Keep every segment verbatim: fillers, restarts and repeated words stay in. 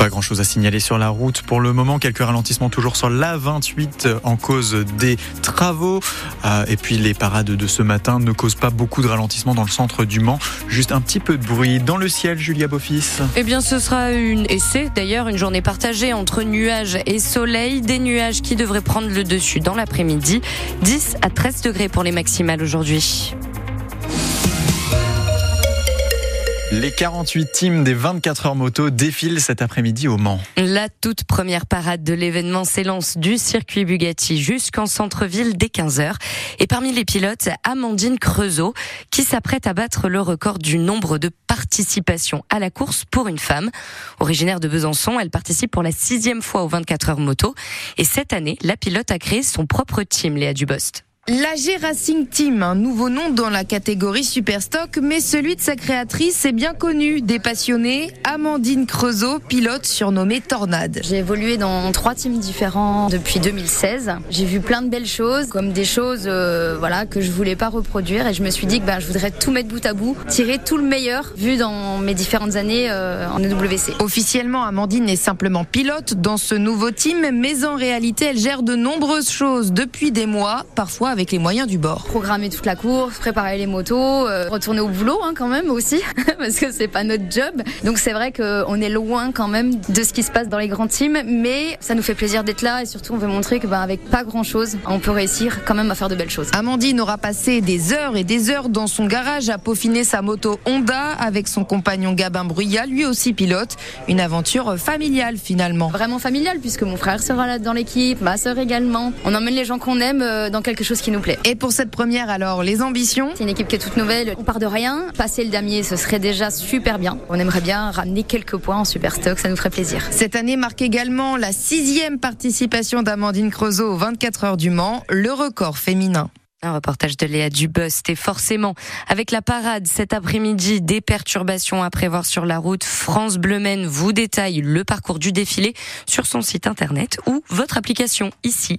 Pas grand chose à signaler sur la route pour le moment. Quelques ralentissements toujours sur l'A vingt-huit en cause des travaux. Euh, et puis les parades de ce matin ne causent pas beaucoup de ralentissements dans le centre du Mans. Juste un petit peu de bruit. Dans le ciel, Julia Beaufils. Eh bien, ce sera une, et c'est d'ailleurs une journée partagée entre nuages et soleil. Des nuages qui devraient prendre le dessus dans l'après-midi. dix à treize degrés pour les maximales aujourd'hui. Les quarante-huit teams des vingt-quatre heures moto défilent cet après-midi au Mans. La toute première parade de l'événement s'élance du circuit Bugatti jusqu'en centre-ville dès quinze heures. Et parmi les pilotes, Amandine Creusot, qui s'apprête à battre le record du nombre de participations à la course pour une femme. Originaire de Besançon, elle participe pour la sixième fois aux vingt-quatre heures moto. Et cette année, la pilote a créé son propre team, Léa Dubost. L'A G Racing Team, un nouveau nom dans la catégorie Superstock, mais celui de sa créatrice est bien connu. Des passionnés, Amandine Creusot, pilote surnommée Tornade. J'ai évolué dans trois teams différents depuis deux mille seize. J'ai vu plein de belles choses, comme des choses euh, voilà, que je voulais pas reproduire. Et je me suis dit que bah, je voudrais tout mettre bout à bout, tirer tout le meilleur vu dans mes différentes années euh, en E W C. Officiellement, Amandine est simplement pilote dans ce nouveau team, mais en réalité, elle gère de nombreuses choses depuis des mois, parfois avec les moyens du bord. Programmer toute la course, préparer les motos, euh, retourner au boulot hein, quand même aussi, parce que c'est pas notre job. Donc c'est vrai qu'on est loin quand même de ce qui se passe dans les grands teams, mais ça nous fait plaisir d'être là et surtout on veut montrer que bah, avec pas grand chose, on peut réussir quand même à faire de belles choses. Amandine aura passé des heures et des heures dans son garage à peaufiner sa moto Honda avec son compagnon Gabin Bruyat, lui aussi pilote. Une aventure familiale finalement. Vraiment familiale puisque mon frère sera là dans l'équipe, ma sœur également. On emmène les gens qu'on aime dans quelque chose qui nous plaît. Et pour cette première alors, les ambitions? C'est une équipe qui est toute nouvelle, on part de rien. Passer le damier, ce serait déjà super bien. On aimerait bien ramener quelques points en Superstock, ça nous ferait plaisir. Cette année marque également la sixième participation d'Amandine Creusot aux vingt-quatre heures du Mans, le record féminin. Un reportage de Léa Dubost et forcément, avec la parade cet après-midi, des perturbations à prévoir sur la route. France Bleu Maine vous détaille le parcours du défilé sur son site internet ou votre application ici.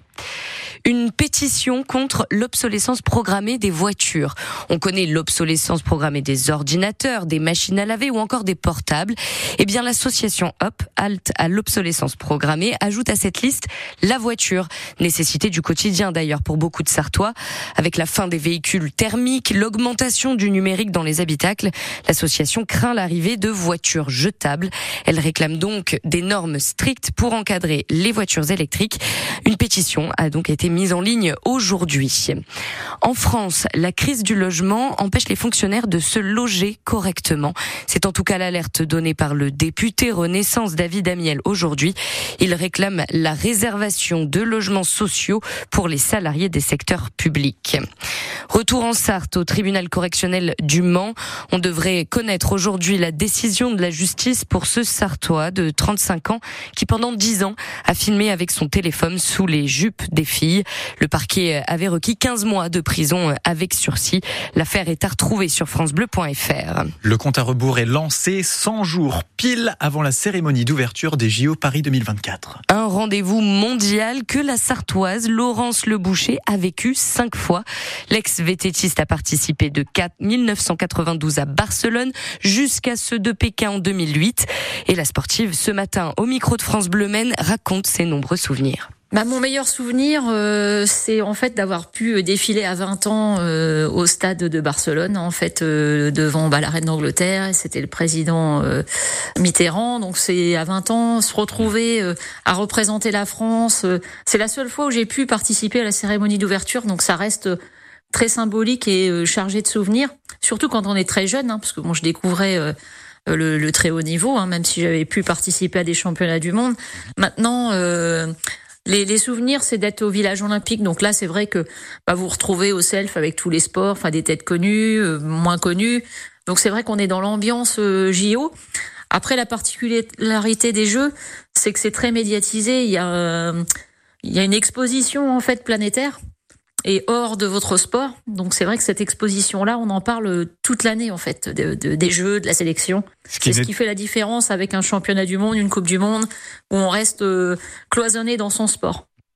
Une pétition contre l'obsolescence programmée des voitures. On connaît l'obsolescence programmée des ordinateurs, des machines à laver ou encore des portables. Eh bien, l'association Hop, Halte à l'obsolescence programmée, ajoute à cette liste la voiture. Nécessité du quotidien d'ailleurs pour beaucoup de Sartois. Avec la fin des véhicules thermiques, l'augmentation du numérique dans les habitacles, l'association craint l'arrivée de voitures jetables. Elle réclame donc des normes strictes pour encadrer les voitures électriques. Une pétition a donc été mise en ligne aujourd'hui. En France, la crise du logement empêche les fonctionnaires de se loger correctement. C'est en tout cas l'alerte donnée par le député Renaissance David Amiel aujourd'hui. Il réclame la réservation de logements sociaux pour les salariés des secteurs publics. Retour en Sarthe au tribunal correctionnel du Mans. On devrait connaître aujourd'hui la décision de la justice pour ce Sartois de trente-cinq ans qui pendant dix ans a filmé avec son téléphone sous les jupes des filles. Le parquet avait requis quinze mois de prison avec sursis. L'affaire est à retrouver sur francebleu point f r. Le compte à rebours est lancé cent jours pile avant la cérémonie d'ouverture des J O Paris deux mille vingt-quatre. Un rendez-vous mondial que la Sartoise Laurence Leboucher a vécu cinq fois. L'ex-vététiste a participé de mille neuf cent quatre-vingt-douze à Barcelone jusqu'à ceux de Pékin en deux mille huit. Et la sportive, ce matin, au micro de France Bleu Maine, raconte ses nombreux souvenirs. Bah, mon meilleur souvenir, euh, c'est en fait d'avoir pu défiler à vingt ans euh, au stade de Barcelone, en fait euh, devant bah, la reine d'Angleterre, et c'était le président euh, Mitterrand. Donc c'est à vingt ans se retrouver euh, à représenter la France. Euh, c'est la seule fois où j'ai pu participer à la cérémonie d'ouverture, donc ça reste très symbolique et euh, chargé de souvenirs, surtout quand on est très jeune, hein, parce que bon, je découvrais euh, le, le très haut niveau, hein, même si j'avais pu participer à des championnats du monde. Maintenant. Euh, Les, les souvenirs, c'est d'être au village olympique. Donc là, c'est vrai que bah, vous vous retrouvez au self avec tous les sports, enfin des têtes connues, euh, moins connues. Donc c'est vrai qu'on est dans l'ambiance euh, J O. Après, la particularité des Jeux, c'est que c'est très médiatisé. Il y a, euh, il y a une exposition en fait planétaire et hors de votre sport. Donc c'est vrai que cette exposition-là, on en parle toute l'année en fait, de, de, des Jeux, de la sélection. Ce c'est ce qui fait la différence avec un championnat du monde, une Coupe du Monde, où on reste euh, cloisonné dans son sport.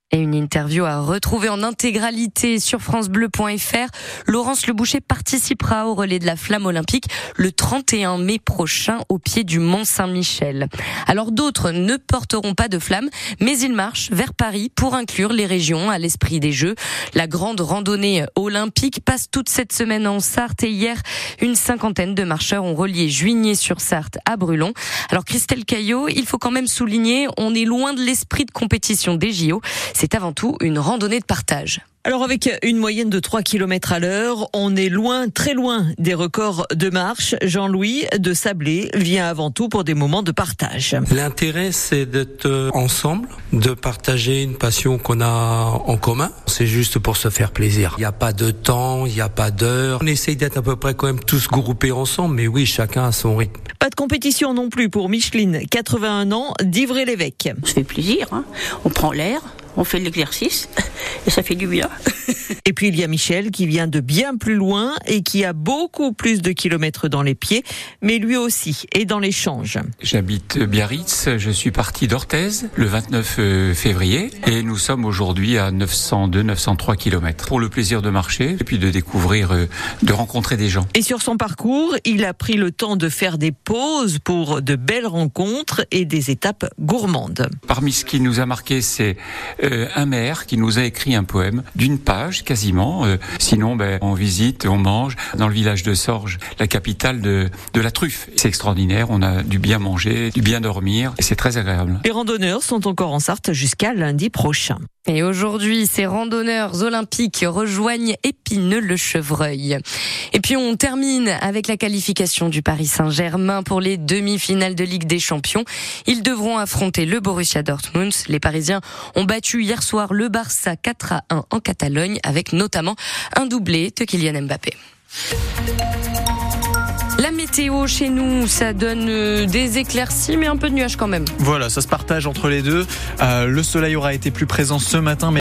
Et une interview à retrouver en intégralité sur francebleu point fr. Laurence Leboucher participera au relais de la flamme olympique le trente et un mai prochain au pied du Mont Saint-Michel. Alors d'autres ne porteront pas de flamme, mais ils marchent vers Paris pour inclure les régions à l'esprit des Jeux. La grande randonnée olympique passe toute cette semaine en Sarthe et hier, une cinquantaine de marcheurs ont relié Juigné-sur-Sarthe à Brulon. Alors Christelle Caillot, il faut quand même souligner, on est loin de l'esprit de compétition des J O. C'est avant tout une randonnée de partage. Alors avec une moyenne de trois kilomètres à l'heure, on est loin, très loin des records de marche. Jean-Louis de Sablé vient avant tout pour des moments de partage. L'intérêt, c'est d'être ensemble, de partager une passion qu'on a en commun. C'est juste pour se faire plaisir. Il n'y a pas de temps, il n'y a pas d'heure. On essaye d'être à peu près quand même tous groupés ensemble, mais oui, chacun a son rythme. Pas de compétition non plus pour Micheline, quatre-vingt-un ans, d'Ivry-l'Évêque. Ça fait plaisir, hein. On prend l'air, on fait de l'exercice et ça fait du bien. Et puis il y a Michel qui vient de bien plus loin et qui a beaucoup plus de kilomètres dans les pieds, mais lui aussi est dans l'échange. J'habite Biarritz, je suis parti d'Orthez le vingt-neuf février et nous sommes aujourd'hui à neuf cent deux neuf cent trois kilomètres pour le plaisir de marcher et puis de découvrir, de rencontrer des gens. Et sur son parcours, il a pris le temps de faire des pauses pour de belles rencontres et des étapes gourmandes. Parmi ce qui nous a marqué, c'est euh, un maire qui nous a écrit un poème d'une page quasiment. Euh, sinon, ben, on visite, on mange dans le village de Sorges, la capitale de, de la truffe. C'est extraordinaire, on a du bien manger, du bien dormir et c'est très agréable. Les randonneurs sont encore en Sarthe jusqu'à lundi prochain. Et aujourd'hui, ces randonneurs olympiques rejoignent Épineux-le-Chevreuil. Et puis on termine avec la qualification du Paris Saint-Germain pour les demi-finales de Ligue des Champions. Ils devront affronter le Borussia Dortmund. Les Parisiens ont battu hier soir le Barça quatre à un en Catalogne avec notamment un doublé de Kylian Mbappé. La météo chez nous, ça donne des éclaircies, mais un peu de nuages quand même. Voilà, ça se partage entre les deux. Euh, le soleil aura été plus présent ce matin, mais